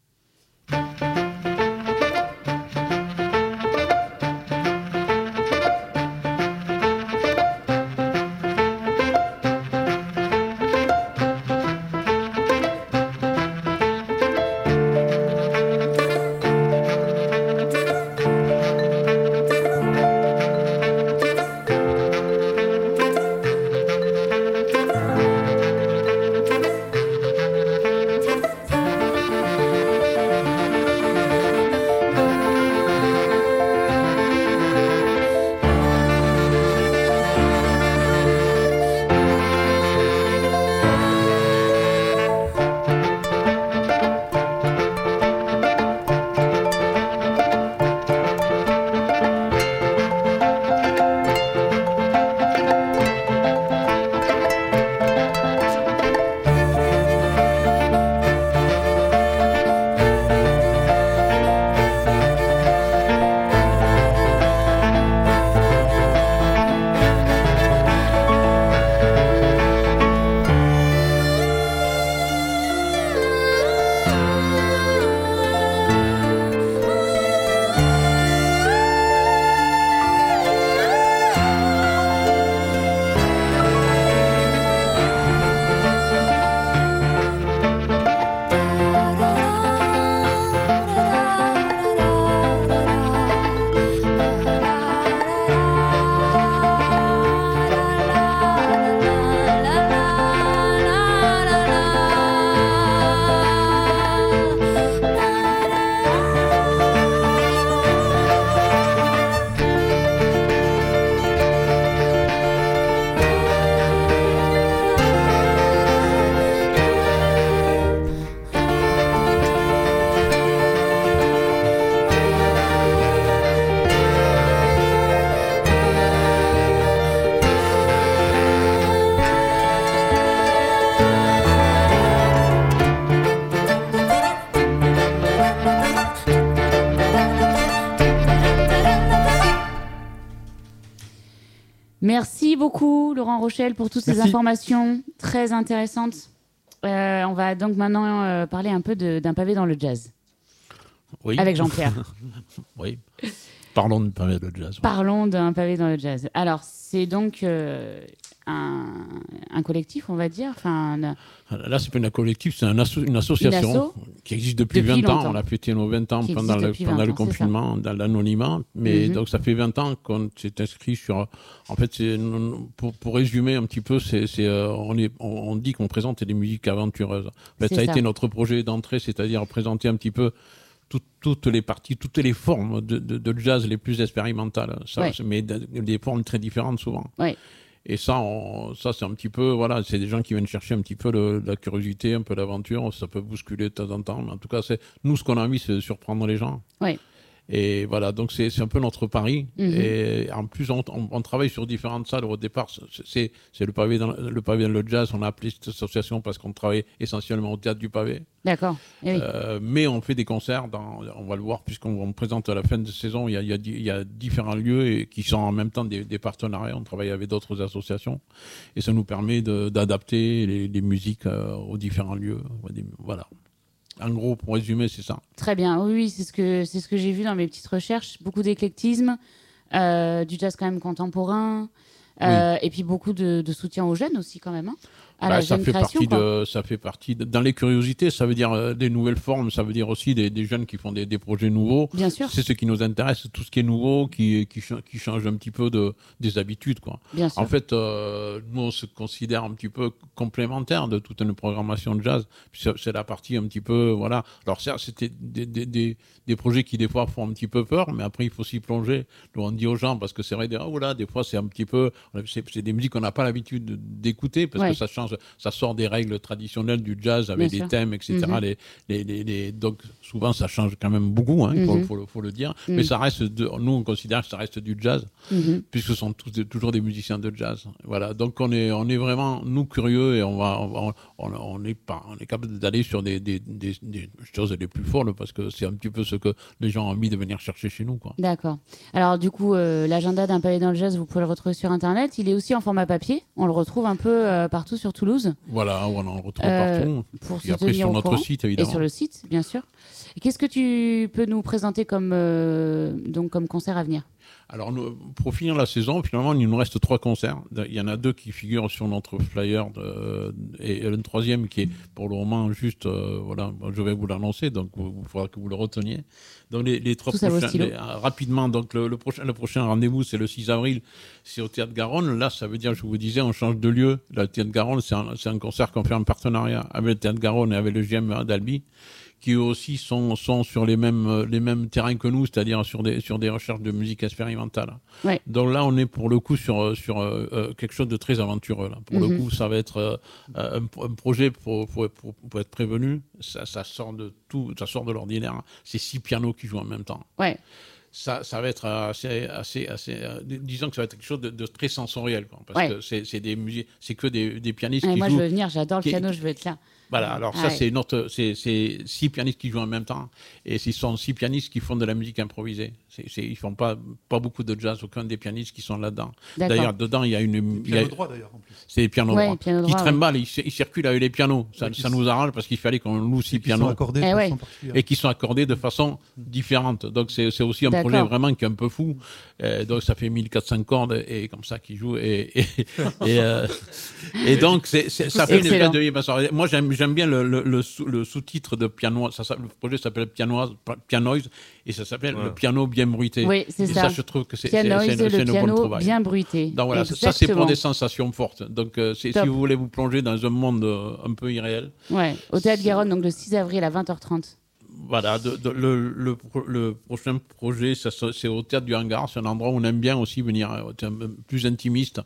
Merci beaucoup, Laurent Rochel, pour toutes ces Merci. informations très intéressantes. Euh, on va donc maintenant euh, parler un peu de- d'un pavé dans le jazz. Oui. Avec Jean-Pierre. Oui. Parlons de pavé de jazz. Parlons d'un pavé dans le jazz. Alors, c'est donc euh, un, un collectif, on va dire. Enfin, un- Là, c'est pas un collectif, c'est un asso- une association Une asso qui existe depuis, depuis vingt ans. longtemps. On a fêté nos vingt ans Qui pendant existe le, depuis pendant vingt le ans, c'est ça. confinement, dans l'anonymat. Mais Mhm. donc, ça fait vingt ans qu'on s'est inscrit sur. En fait, c'est, pour, pour résumer un petit peu, c'est, c'est, euh, on, est, on, on dit qu'on présente des musiques aventureuses. En fait, C'est ça a ça. été notre projet d'entrée, c'est-à-dire présenter un petit peu tout- toutes les parties, toutes les formes de, de, de jazz les plus expérimentales. Ça, Ouais. c'est- mais de- des formes très différentes souvent. Ouais. Et ça, on- ça c'est un petit peu, voilà, c'est des gens qui viennent chercher un petit peu le- la curiosité, un peu l'aventure. Ça peut bousculer de temps en temps, mais en tout cas, c'est nous ce qu'on a envie, c'est de surprendre les gens. Ouais. Et voilà, donc c'est c'est un peu notre pari. Mhm. Et en plus, on, on- on travaille sur différentes salles. Au départ, c'est- c'est c'est le pavé dans le pavé dans le jazz. On a appelé cette association parce qu'on travaille essentiellement au théâtre du pavé. D'accord. Eh oui. Euh, mais on fait des concerts, dans, on va le voir puisqu'on on présente à la fin de saison, il y a, il y a, di- il y a différents lieux et qui sont en même temps des, des partenariats, on travaille avec d'autres associations et ça nous permet de- d'adapter les, les musiques euh, aux différents lieux. Voilà. En gros, pour résumer, c'est ça. Très bien. Oui, oui, c'est ce que c'est ce que j'ai vu dans mes petites recherches. Beaucoup d'éclectisme, euh, du jazz quand même contemporain, euh, et puis beaucoup de, de soutien aux jeunes aussi quand même. Hein, à Bah, la ça jeune fait création. partie quoi. de, ça fait partie de- dans les curiosités, ça veut dire euh, des nouvelles formes, ça veut dire aussi des, des jeunes qui font des, des projets nouveaux. Bien sûr. C'est ce qui nous intéresse, tout ce qui est nouveau, qui, qui, cha- qui change un petit peu de, des habitudes, quoi. Bien sûr. En fait, euh, nous, on se considère un petit peu complémentaire de toute une programmation de jazz. Puis C'est c'est la partie un petit peu, voilà. Alors, certes, c'était des, des, des, des projets qui, des fois, font un petit peu peur, mais après, il faut s'y plonger. Nous, on dit aux gens, parce que c'est vrai, des, oh là, des fois, c'est un petit peu, c'est c'est des musiques qu'on n'a pas l'habitude de- d'écouter, parce Ouais. que ça change sens, ça sort des règles traditionnelles du jazz avec Bien des sûr. thèmes, et cetera. Mhm. Les, les, les, les- donc souvent ça change quand même beaucoup, hein, il faut, Mhm. faut, le- faut le dire. Mhm. Mais ça reste, de, nous on considère que ça reste du jazz, Mhm. puisque ce sont tous, toujours des musiciens de jazz. Voilà. Donc on est, on est vraiment nous curieux et on va, on, on, on est pas, on est capable d'aller sur des, des, des, des choses les plus folles parce que c'est un petit peu ce que les gens ont envie de venir chercher chez nous, quoi. D'accord. Alors du coup, euh, l'agenda d'un palais dans le jazz, vous pouvez le retrouver sur Internet. Il est aussi en format papier. On le retrouve un peu euh, partout sur Toulouse. Voilà, on en retrouve Euh, partout. Pour Et se après tenir sur au notre courant. site, Et évidemment. sur le site, bien sûr. Et qu'est-ce que tu peux nous présenter comme, euh, donc, comme concert à venir? Alors, nous, pour finir la saison, finalement, il nous reste trois concerts. Il y en a deux qui figurent sur notre flyer de, et un troisième qui est pour le moment juste, euh, voilà, je vais vous l'annoncer, donc il faudra que vous le reteniez. Donc, les, les trois Tout ça, vos prochains, stylos. les- euh, rapidement, donc le, le prochain, le prochain rendez-vous, c'est le six avril, c'est au Théâtre Garonne. Là, ça veut dire, je vous disais, on change de lieu. Le Théâtre Garonne, c'est un, c'est un concert qu'on fait en partenariat avec le Théâtre Garonne et avec le G M A d'Albi, qui eux aussi sont, sont sur les mêmes, euh, les mêmes terrains que nous, c'est-à-dire sur des, sur des recherches de musique expérimentale. Ouais. Donc là, on est pour le coup sur, sur euh, euh, quelque chose de très aventureux. Là. Pour Mhm. le coup, ça va être euh, un, un projet pour, pour, pour, pour être prévenu. Ça, ça sort de tout, ça sort de l'ordinaire. C'est six pianos qui jouent en même temps. Ouais. Ça, ça va être assez, assez, assez. euh, disons que ça va être quelque chose de, de très sensoriel, quoi, parce Ouais. que c'est, c'est des musiques, c'est que des, des pianistes Ouais, qui moi, jouent. je veux venir. J'adore le qui- piano. Je veux être là. Voilà, alors Ah ça, ouais. c'est notre, c'est, c'est six pianistes qui jouent en même temps, et ce sont six pianistes qui font de la musique improvisée. C'est, c'est, ils font pas, pas beaucoup de jazz, aucun des pianistes qui sont là-dedans. D'accord. D'ailleurs, dedans, il y a une, il y a- Piano droit d'ailleurs en plus. c'est les pianos Ouais, droits. piano Qui droit, traînent ouais. mal, ils, ils circulent avec les pianos. Ça, Ouais, qui ça s- nous arrange parce qu'il fallait qu'on loue six Qui sont pianos accordés Eh de ouais. façon particulière. et qui sont accordés de façon différente. Donc c'est, c'est aussi un D'accord. projet vraiment qui est un peu fou. Euh, donc ça fait mille quatre cents cordes et comme ça qui joue et et, et, euh, et donc c'est, c'est- ça fait une Excellent. espèce de parce que moi j'aime j'aime bien le, le, le, sous, le sous-titre de piano. Ça, ça- le projet s'appelle Pianoise, Pianoise et ça s'appelle Ouais. le piano bien bruité. Oui, c'est et ça. ça. je trouve que c'est, c'est, Pianoise, c'est, une- c'est le une bonne piano trouvaille. bien bruité. Donc voilà, ça c'est pour Exactement. des sensations fortes. Donc euh, c'est, Top. si vous voulez vous plonger dans un monde euh, un peu irréel, Ouais. Au Théâtre Garonne, donc le six avril à vingt heures trente. voilà, de- de- le, le, pro- le prochain projet, ça, se- c'est au Théâtre du Hangar. C'est un endroit où on aime bien aussi venir, euh, un peu plus intimiste,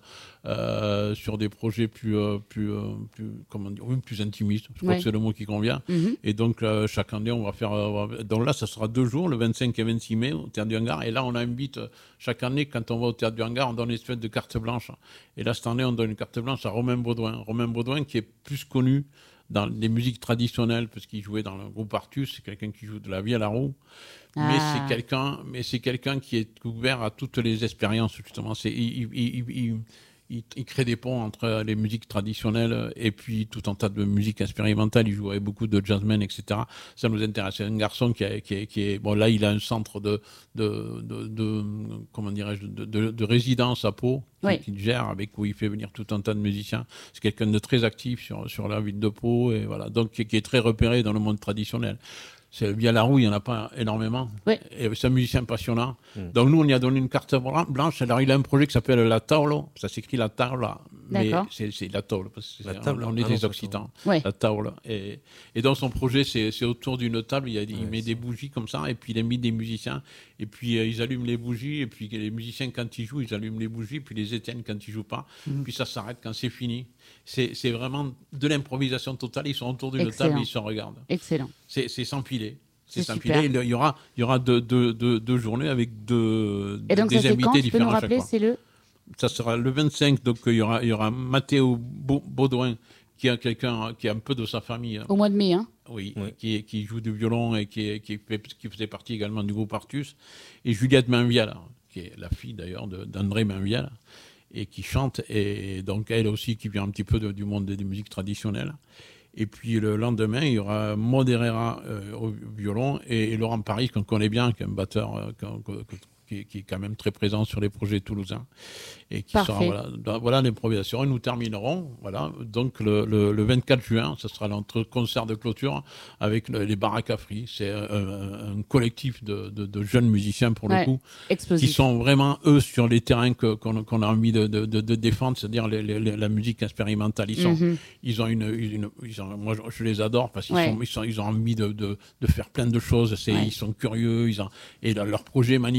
euh, sur des projets plus, euh, plus, euh, plus, comment dire, oui, plus intimistes. Je crois Ouais. que c'est le mot qui convient. Mhm. Et donc, euh, chaque année, on va faire. euh, on va- donc là, ça sera deux jours, le vingt-cinq et vingt-six mai, au Théâtre du Hangar. Et là, on invite, euh, chaque année, quand on va au Théâtre du Hangar, on donne une espèce de carte blanche. Et là, cette année, on donne une carte blanche à Romain Baudouin. Romain Baudouin, qui est plus connu dans les musiques traditionnelles, parce qu'il jouait dans le groupe Artus, c'est quelqu'un qui joue de la vie à la roue. Mais Ah. c'est quelqu'un, mais c'est quelqu'un qui est ouvert à toutes les expériences, justement. C'est, il, il, il, il- il- il crée des ponts entre les musiques traditionnelles et puis tout un tas de musique expérimentale. Il joue avec beaucoup de jazzmen, et cetera. Ça nous intéresse. C'est un garçon qui, a- qui, est, qui est, bon, là, il a un centre de, de, de, de- comment dirais-je, de, de, de résidence à Pau, qui, Oui. qu'il gère, avec où il fait venir tout un tas de musiciens. C'est quelqu'un de très actif sur, sur la ville de Pau, et voilà. Donc, qui, qui est très repéré dans le monde traditionnel. C'est via la roue, il n'y en a pas énormément. Oui. Et c'est un musicien passionnant. Mm. Donc nous, on lui a donné une carte blan- blanche. Alors il a un projet qui s'appelle La Taulo. Ça s'écrit La Taula. Mais D'accord. c'est, c'est La Taula. Parce que La c'est- table, on est ah des non, Occitans. Ouais. La Taula. Et, et dans son projet, c'est, c'est autour d'une table. Il, y a, il Ouais, met c'est- des bougies comme ça. Et puis il a mis des musiciens. Et puis euh, ils allument les bougies. Et puis les musiciens, quand ils jouent, ils allument les bougies. Puis ils les éteignent quand ils jouent pas. Mhm. Puis ça s'arrête quand c'est fini. C'est, c'est vraiment de l'improvisation totale. Ils sont autour d'une Excellent. table. Ils se regardent. Excellent. C'est, c'est sans filet. C'est C'est sans super. filet. Il y aura, il y aura deux, deux, deux, deux journées avec deux, Et donc, des ça c'est quand? invités Tu peux nous différents à chaque rappeler? fois. C'est le. Ça sera le vingt-cinq, donc il y aura, il y aura Mathéo Bau- Baudouin, qui est quelqu'un qui est un peu de sa famille, hein. Au mois de mai, hein. Oui, Oui. Qui, est- qui joue du violon et qui, est- qui, fait- qui faisait partie également du groupe Artus. Et Juliette Mainvial, qui est la fille d'ailleurs de- d'André Mainvial, et qui chante, et donc elle aussi qui vient un petit peu de- du monde des, des musiques traditionnelles. Et puis le lendemain, il y aura Maud Herrera euh, au violon et, et Laurent Paris, qu'on connaît bien, qui est un batteur euh, qu'on- qu'on- qui, qui est quand même très présent sur les projets toulousains. Et qui Parfait. sera, voilà, dans- voilà l'improvisation. Et nous terminerons, voilà, donc le, le, le vingt-quatre juin, ce sera notre concert de clôture avec le- les Baraques à Free. C'est un, un- un collectif de, de, de jeunes musiciens, pour Ouais. le coup, qui Explosif. sont vraiment, eux, sur les terrains que- qu'on qu'on a envie de, de, de, de défendre, c'est-à-dire les- les- les- la musique expérimentale. Ils, sont, Mhm. ils ont une, une- ils ont- moi, je, je les adore parce qu'ils Ouais. sont, ils, sont, ils ont envie de, de, de faire plein de choses. C'est, Ouais. Ils sont curieux, ils ont, et leur leur projet est magnifique parce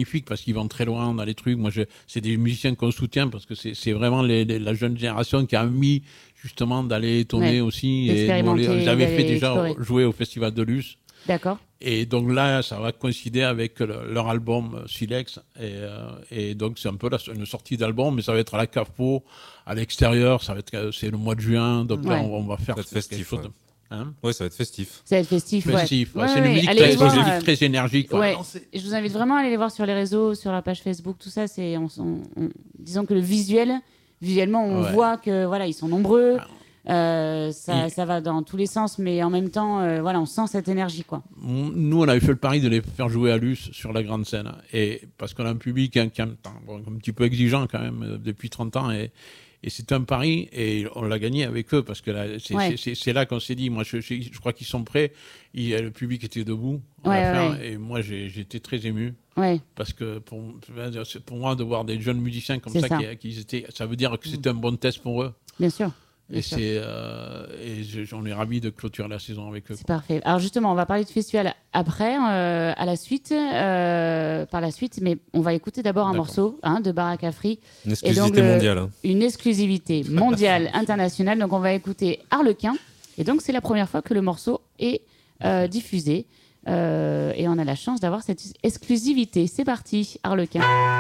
qu'ils vont très loin dans les trucs. Moi, je, c'est des musiciens qu'on soutient parce que c'est, c'est vraiment les, les, la jeune génération qui a envie justement d'aller tourner Ouais. aussi. Et nous, les- ils avaient d'aller fait déjà explorer. jouer au Festival de Luce. D'accord. Et donc là, ça va coïncider avec le- leur album euh, Silex. Et, euh, et donc, c'est un peu la, une sortie d'album, mais ça va être à la Capo, à l'extérieur. Ça va être, c'est le mois de juin. Donc là, Ouais. on, on va faire Ça va être quelque festif, chose. ouais. de- Hein Ouais, ça va être festif. Ça va être festif. ouais. festif. Ouais, Ouais, c'est une ouais, musique, allez très, les voir, c'est une musique euh, très énergique. quoi. Ouais. Je vous invite vraiment à aller les voir sur les réseaux, sur la page Facebook, tout ça. C'est, on, on- on- disons que le visuel, visuellement, on Ouais. voit que voilà, ils sont nombreux. Euh, ça, Et- ça va dans tous les sens, mais en même temps, euh, voilà, on sent cette énergie, quoi. Nous, on avait fait le pari de les faire jouer à Luce sur la grande scène. Et parce qu'on a un public hein, qui est un, bon, un petit peu exigeant quand même euh, depuis trente ans. Et, et c'est un pari et on l'a gagné avec eux parce que là, c'est, Ouais. c'est, c'est, c'est là qu'on s'est dit, moi je, je, je crois qu'ils sont prêts. Il, le public était debout à Ouais, la fin, ouais. et moi j'ai, j'étais très ému. Ouais, Parce que pour, c'est pour moi de voir des jeunes musiciens comme C'est ça, ça. Qui, qui étaient, ça veut dire que c'était un bon test pour eux. bien sûr. Bien Et, sûr. c'est, euh, et je- j'en ai ravi de clôturer la saison avec eux. C'est parfait. Alors justement, on va parler de festival après, euh, à la suite, euh, par la suite, mais on va écouter d'abord un D'accord. morceau hein, de Baraka Free, Une exclusivité le- mondiale. hein. une exclusivité mondiale, internationale. Donc on va écouter Harlequin, et donc c'est la première fois que le morceau est euh, diffusé, Euh, et on a la chance d'avoir cette exclusivité. C'est parti, Harlequin.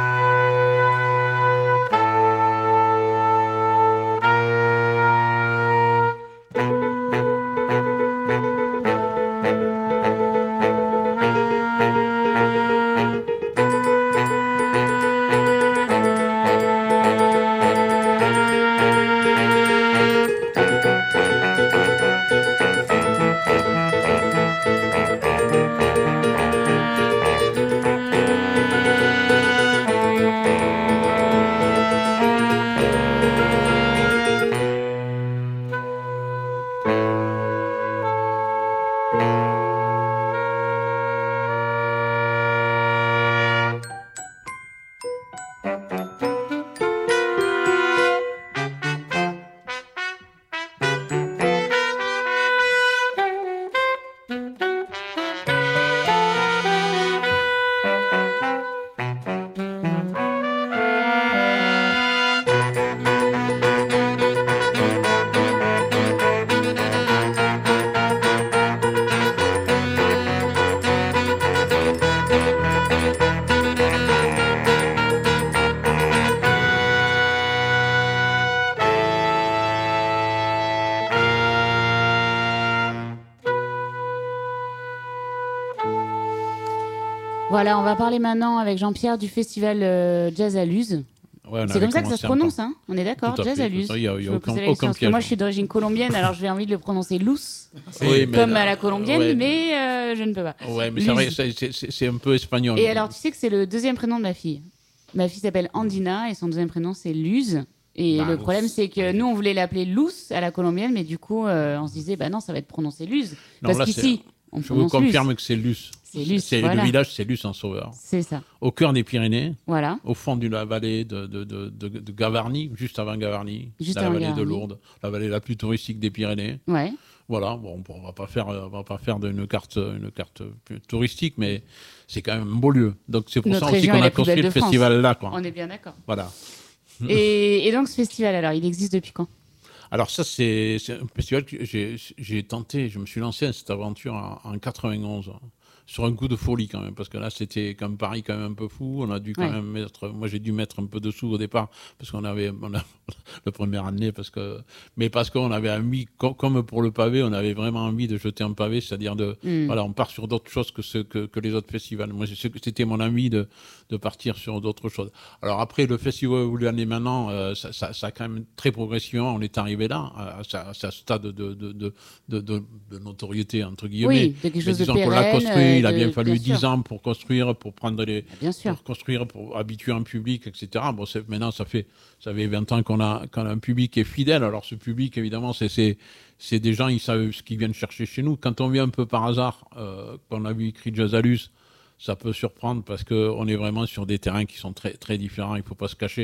Voilà, on va parler maintenant avec Jean-Pierre du festival euh, Jazz à Luz. Ouais, on C'est avait comme ça que ça commencé se un prononce, temps. hein on est d'accord, Tout à Jazz fait, à tout Luz. ça, il y a- il y a Je me aucun- posais la question aucun parce que moi piège. je suis d'origine colombienne, alors j'ai envie de le prononcer loose, Oui, mais- comme à la colombienne, ouais. mais euh, je ne peux pas. Ouais, mais Luz. c'est vrai, c'est, c'est, c'est- c'est un peu espagnol. Et alors, tu sais que c'est le deuxième prénom de ma fille. Ma fille s'appelle Andina et son deuxième prénom c'est Luz. Et Bah, le problème, c'est que nous, on voulait l'appeler Luz à la colombienne, mais du coup, euh, on se disait, bah non, ça va être prononcé Luz. Non, Parce là, qu'ici, on Je vous prononce Luz. confirme que c'est Luce. C'est Luce, C'est voilà. le village, c'est Luce en Sauveur. C'est ça. Au cœur des Pyrénées, Voilà. au fond de la vallée de, de, de, de, de Gavarnie, juste avant Gavarnie, Juste dans la avant vallée de Gavarnie. Lourdes, la vallée la plus touristique des Pyrénées. Ouais. Voilà, bon, on va pas faire, on va pas faire d'une carte, une carte touristique, mais c'est quand même un beau lieu. Donc c'est pour Notre ça aussi région qu'on est a la plus construit belle le de France. festival là, quoi. On est bien d'accord. Voilà. Et, et donc, ce festival, alors, il existe depuis quand? Alors ça, c'est c'est un festival que j'ai j'ai tenté, je me suis lancé à cette aventure en, en quatre-vingt-onze, sur un coup de folie quand même, parce que là, c'était comme Paris quand même un peu fou. On a dû quand Ouais. même mettre, moi j'ai dû mettre un peu de sous au départ, parce qu'on avait, on a, la première année, parce que, mais parce qu'on avait envie, co- comme pour le pavé, on avait vraiment envie de jeter un pavé, c'est-à-dire de, Mm. voilà, on part sur d'autres choses que, ce, que, que les autres festivals. Moi, c'est- c'était mon envie de, de partir sur d'autres choses. Alors après, le festival où l'année maintenant, euh, ça, ça, ça a quand même très progressivement, on est arrivé là, à, à, ce- à ce stade de, de, de, de, de, de notoriété, entre guillemets. Oui, de quelque Mais chose de disons qu'on l'a pérenne, construit, il a euh, bien de- fallu bien sûr. dix ans pour construire, pour prendre les, Bien sûr. pour construire, pour habituer un public, et cetera. Bon, c'est- maintenant, ça fait, ça fait vingt ans qu'on a, qu'on a un public qui est fidèle. Alors, ce public, évidemment, c'est, c'est, c'est des gens, ils savent ce qu'ils viennent chercher chez nous. Quand on vient un peu par hasard, euh, qu'on a vu écrit Jazz à Luz, ça peut surprendre parce qu'on est vraiment sur des terrains qui sont très, très différents. Il ne faut pas se cacher.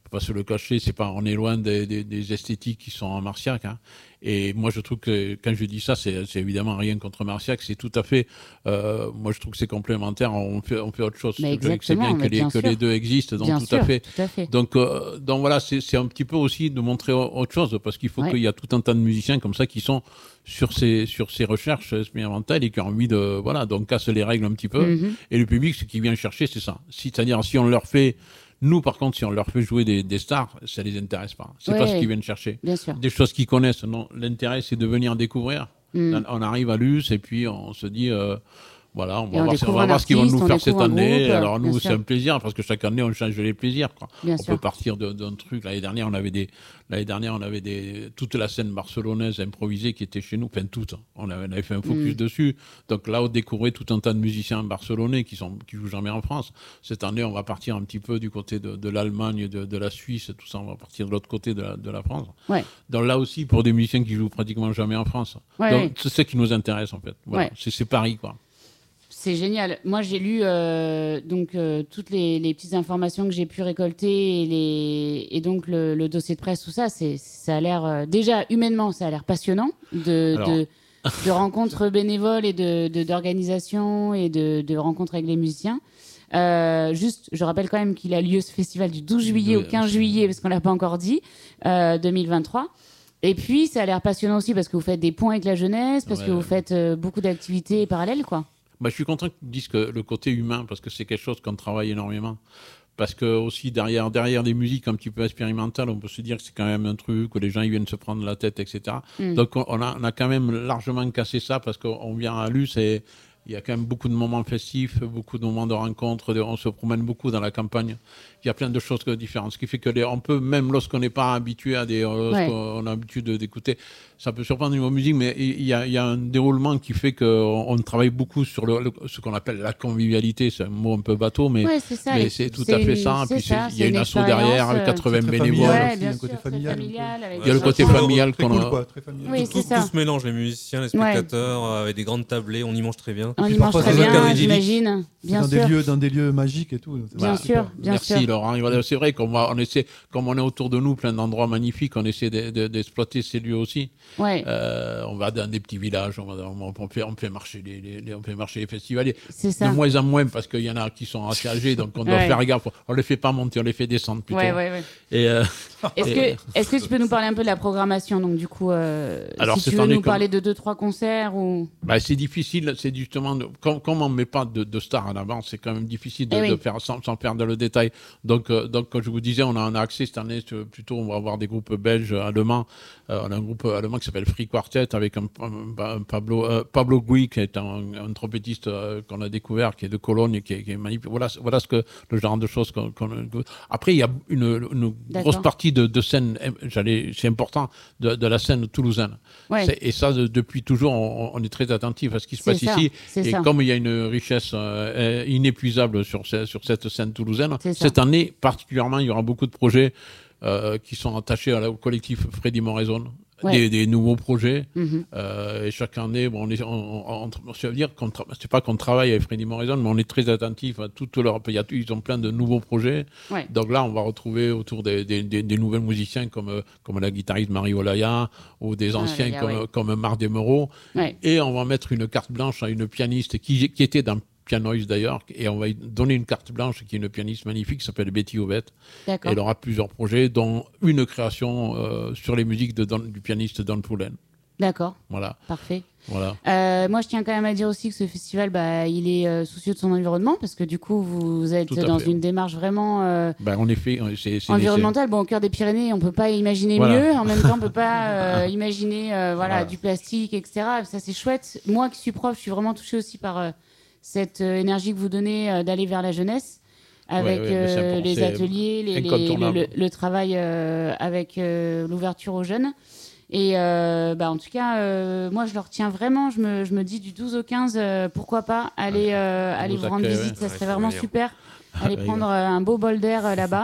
faut pas se le cacher, c'est pas, on est loin des, des, des esthétiques qui sont en Marciac. Hein. Et moi, je trouve que quand je dis ça, c'est, c'est évidemment rien contre Marciac, c'est tout à fait. Euh, moi, je trouve que c'est complémentaire. On fait, on fait autre chose. Mais je sais bien que, les, bien que les deux existent, donc bien tout sûr, à fait. Tout à fait. Donc, euh, donc voilà, c'est, c'est un petit peu aussi de montrer autre chose, parce qu'il faut ouais. qu'il y a tout un tas de musiciens comme ça qui sont sur ces sur ces recherches expérimentales et qui ont envie de voilà, donc casse les règles un petit peu. Mm-hmm. Et le public, ce qu'il vient chercher, c'est ça. C'est-à-dire, si on leur fait Nous, par contre, si on leur fait jouer des, des stars, ça les intéresse pas. C'est ouais, pas ce qu'ils viennent chercher. Bien sûr. Des choses qu'ils connaissent. Non, l'intérêt, c'est de venir découvrir. Mm. On arrive à l'U S et puis on se dit, euh, voilà, on va, voir, on va voir ce qu'ils vont nous faire cette année. Groupe, alors nous, c'est un plaisir parce que chaque année, on change les plaisirs. Quoi. Bien on sûr. peut partir de, d'un truc. L'année dernière, on avait des, l'année dernière, on avait des, toute la scène barcelonaise improvisée qui était chez nous. Enfin, toute. On avait, on avait fait un focus mm. dessus. Donc là, on découvrait tout un tas de musiciens barcelonais qui sont, qui jouent jamais en France. Cette année, on va partir un petit peu du côté de, de l'Allemagne, de, de la Suisse, tout ça. On va partir de l'autre côté de la, de la France. Ouais. Donc là aussi, pour des musiciens qui jouent pratiquement jamais en France. Ouais, Donc ouais. c'est ce qui nous intéresse en fait. Voilà. Ouais. C'est, c'est Paris, quoi. C'est génial. Moi, j'ai lu euh, donc euh, toutes les, les petites informations que j'ai pu récolter et, les, et donc le, le dossier de presse, tout ça. C'est, ça a l'air euh, déjà humainement, ça a l'air passionnant de, Alors... de, de rencontres bénévoles et de, de d'organisations et de, de rencontres avec les musiciens. Euh, juste, je rappelle quand même qu'il a lieu ce festival du douze juillet au quinze juillet, parce qu'on l'a pas encore dit, euh, deux mille vingt-trois. Et puis, ça a l'air passionnant aussi parce que vous faites des ponts avec la jeunesse, parce ouais. que vous faites euh, beaucoup d'activités parallèles, quoi. Bah, je suis content qu'ils disent que le côté humain, parce que c'est quelque chose qu'on travaille énormément. Parce que aussi derrière, derrière des musiques un petit peu expérimentales, on peut se dire que c'est quand même un truc où les gens ils viennent se prendre la tête, et cetera. Mm. Donc on a, on a quand même largement cassé ça parce qu'on vient à l'U S et il y a quand même beaucoup de moments festifs, beaucoup de moments de rencontres, on se promène beaucoup dans la campagne. Il y a plein de choses différentes, ce qui fait que les, on peut, même lorsqu'on n'est pas habitué à des, euh, ouais. lorsqu'on a l'habitude d'écouter, ça peut surprendre au niveau musique, mais il y a, il y a un déroulement qui fait qu'on on travaille beaucoup sur le, le, ce qu'on appelle la convivialité. C'est un mot un peu bateau, mais, ouais, c'est, ça, mais c'est tout c'est à fait une, ça. C'est Puis ça, il y a une asso derrière avec quatre-vingts bénévoles. Ouais, bien sûr, familial. Il y a le côté familial qu'on cool, a. Quoi, très familial. Oui, tout, c'est ça. Tout se mélange, les musiciens, les spectateurs, ouais. avec des grandes tablées, on y mange très bien. On y mange très bien, j'imagine. Bien dans sûr. Des lieux, dans des lieux magiques et tout. Bien voilà. sûr, bien Merci, sûr. Merci Laurent. C'est vrai qu'on va, on essaie, comme on est autour de nous, plein d'endroits magnifiques, on essaie de, de, d'exploiter ces lieux aussi. Ouais. Euh, on va dans des petits villages, on, va, on, fait, on fait marcher les, les, on fait marcher les festivals. C'est ça. De moins en moins parce qu'il y en a qui sont assez âgés, donc on doit ouais. faire gaffe. On les fait pas monter, on les fait descendre plutôt. Ouais, ouais, ouais. Et euh, est-ce et... que, est-ce que tu peux nous parler un peu de la programmation, donc du coup, euh, Alors, si tu veux nous comme... parler de deux, trois concerts ou. Bah, c'est difficile, c'est justement de, comme, comme on met pas de, de stars en avant, c'est quand même difficile de, eh oui. de faire sans, sans faire dans le détail. Donc, euh, donc, comme je vous disais, on a un accès cette année. Plutôt, on va avoir des groupes belges, allemands. Euh, on a un groupe allemand qui s'appelle Free Quartet avec un, un, un Pablo euh, Pablo Gui qui est un, un trompettiste euh, qu'on a découvert, qui est de Cologne, qui est, qui est magnifique. Voilà, voilà ce que le genre de choses qu'on. qu'on Après, il y a une, une grosse partie de, de scène. J'allais, c'est important de, de la scène toulousaine. Ouais. Et ça, de, depuis toujours, on, on est très attentif à ce qui se c'est passe ça, ici. Et ça. comme il y a une richesse euh, inépuisable sur, sur cette scène toulousaine, cette année particulièrement, il y aura beaucoup de projets euh, qui sont attachés à la, au collectif Freddy Moraison. Ouais. Des, des nouveaux projets mm-hmm. euh, et chaque année bon, on est, on, on, ça veut dire qu'on tra- c'est pas qu'on travaille avec Freddy Moraison, mais on est très attentif à tout leur il y a, ils ont plein de nouveaux projets ouais. donc là on va retrouver autour des, des, des, des nouvelles musiciens comme, comme la guitariste Marie Olaya ou des anciens ah, là, comme, ouais. comme Marc Desmereaux ouais. et on va mettre une carte blanche à une pianiste qui, qui était dans Pianoise d'ailleurs, et on va lui donner une carte blanche qui est une pianiste magnifique qui s'appelle Betty Aubette. D'accord. Elle aura plusieurs projets, dont une création euh, sur les musiques de Don, du pianiste Don Poulen. D'accord. Voilà. Parfait. Voilà. Euh, moi, je tiens quand même à dire aussi que ce festival, bah, il est euh, soucieux de son environnement parce que du coup, vous êtes dans fait. une démarche vraiment euh, ben, en effet, c'est, c'est environnementale. Bon, au cœur des Pyrénées, on peut pas imaginer voilà. mieux. En même temps, on peut pas euh, imaginer euh, voilà, voilà. du plastique, et cetera. Ça, c'est chouette. Moi, qui suis prof, je suis vraiment touchée aussi par euh, cette euh, énergie que vous donnez euh, d'aller vers la jeunesse. Avec ouais, ouais, euh, les ateliers, les, les, le, le, le travail euh, avec euh, l'ouverture aux jeunes. Et euh, bah, en tout cas, euh, moi, je le retiens vraiment. Je me, je me dis du douze au quinze, euh, pourquoi pas aller, euh, aller vous rendre visite. Ouais, ça serait vraiment super. Aller prendre euh, un beau bol d'air euh, là-bas.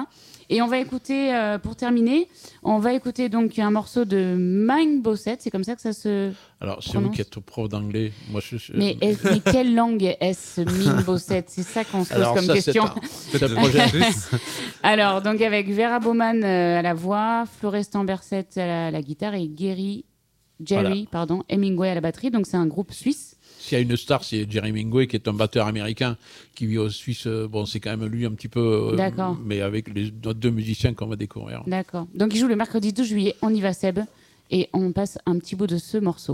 Et on va écouter, euh, pour terminer, on va écouter donc un morceau de Ming Bossett, c'est comme ça que ça se Alors, c'est prononce. vous qui êtes prof d'anglais. Moi, je, je... Mais, est- mais quelle langue est-ce, Ming Bossett? C'est ça qu'on se pose Alors, comme ça, question. C'est un, c'est un projet. Alors, donc avec Vera Bowman euh, à la voix, Florestan Berset à la, à la guitare et Gary, Jerry Voilà. pardon, Hemingway à la batterie. Donc c'est un groupe suisse. S'il y a une star, c'est Jerry Hemingway, qui est un batteur américain qui vit aux Suisse. Bon, c'est quand même lui un petit peu. euh, D'accord. Mais avec les d'autres deux musiciens qu'on va découvrir. D'accord. Donc il joue le mercredi douze juillet. On y va, Seb. Et on passe un petit bout de ce morceau.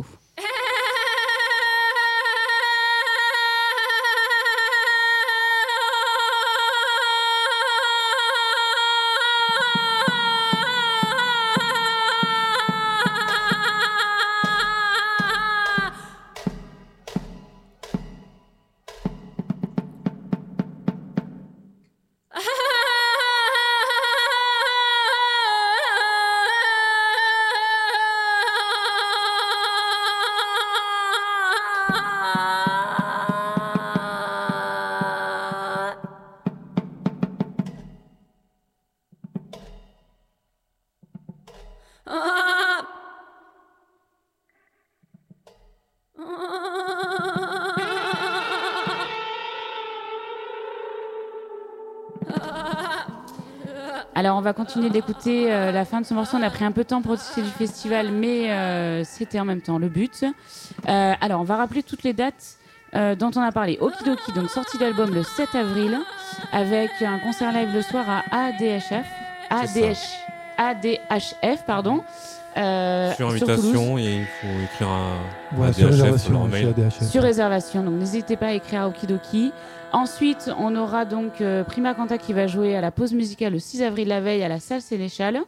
Alors, on va continuer d'écouter euh, la fin de ce morceau. On a pris un peu de temps pour discuter du festival, mais euh, c'était en même temps le but. Euh, alors, on va rappeler toutes les dates euh, dont on a parlé. Okidoki, donc sortie d'album le sept avril, avec un concert live le soir à A D H F. A D H, A D H F, pardon. Euh, Sur Toulouse. invitation, et il faut écrire un, Ouais, un sur D H F réservation, leur chez mail. A D H F. Sur réservation, donc n'hésitez pas à écrire à Okidoki. Ensuite, on aura donc euh, Prima Canta qui va jouer à la pause musicale le six avril la veille à la salle Sénéchal.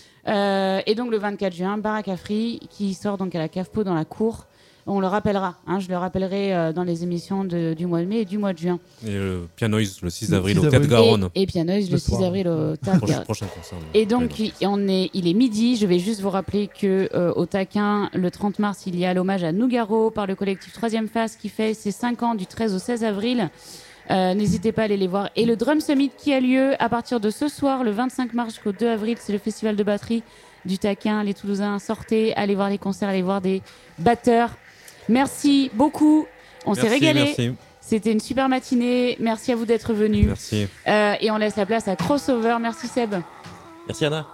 Euh, et donc le vingt-quatre juin, Baraka Free qui sort donc à la Cave Po dans la cour. On le rappellera, hein, je le rappellerai euh, dans les émissions de, du mois de mai et du mois de juin. Et le Pianoise le six Le avril six au Tête avril. Garonne. Et, et Pianoise le, Le six soir. avril au Théâtre Prochain, Garonne. prochain concert. de Et donc, Pianoise. il, on est, il est midi. Je vais juste vous rappeler que euh, au Taquin, le trente mars, il y a l'hommage à Nougaro par le collectif Troisième Phase qui fait ses cinq ans du treize au seize avril. Euh, n'hésitez pas à aller les voir. Et le Drum Summit qui a lieu à partir de ce soir, le vingt-cinq mars jusqu'au deux avril, c'est le festival de batterie du Taquin. Les Toulousains, sortez, allez voir les concerts, allez voir des batteurs. Merci beaucoup. On s'est Merci, régalé. Merci. C'était une super matinée. Merci à vous d'être venus. Merci. Euh, et on laisse la place à Crossover. Merci Seb. Merci Anna.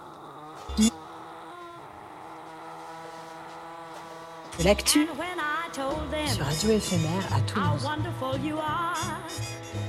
De l'actu When I told them sur Radio Éphémère à how Toulouse. wonderful you are.